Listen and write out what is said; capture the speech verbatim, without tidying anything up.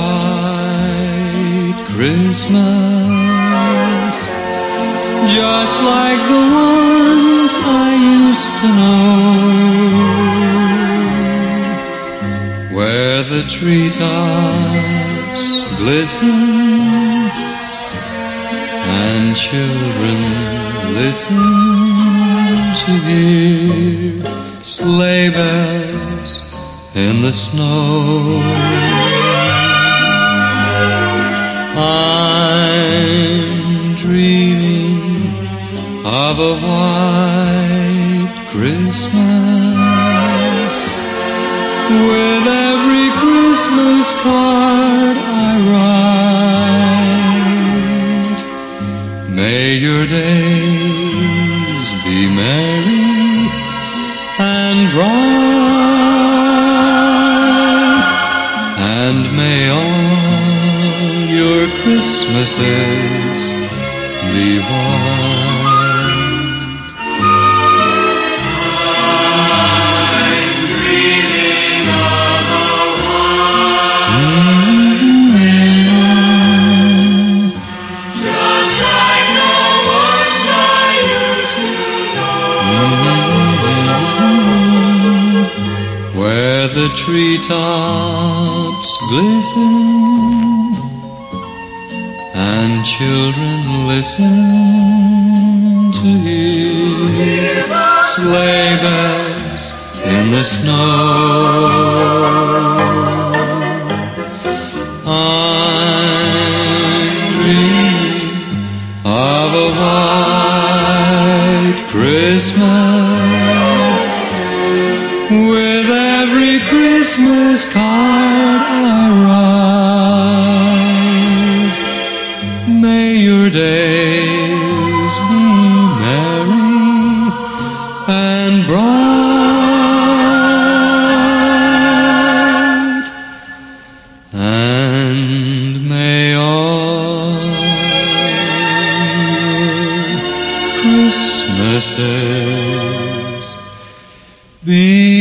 white Christmas, just like the ones I used to know, where the treetops glisten and children listen to hear sleigh bells in the snow. I'm dreaming of a white Christmas, with every Christmas card I write. May your days be merry and bright, and may all your Christmases be white. I'm dreaming of a white, just like the ones I used to know, where the treetops glisten and children listen to hear sleigh bells in the snow. I'm dreaming of a white Christmas, with every Christmas card I write. May your days be merry and bright, and may all your Christmases be